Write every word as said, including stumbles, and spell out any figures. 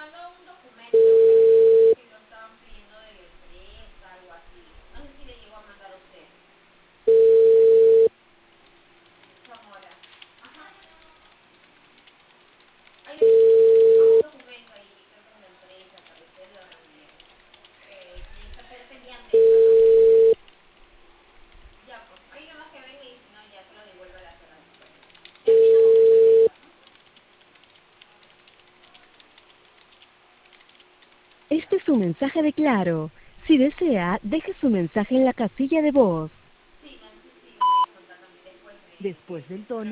Este es un mensaje de Claro. Si desea, deje su mensaje en la casilla de voz. Después del tono.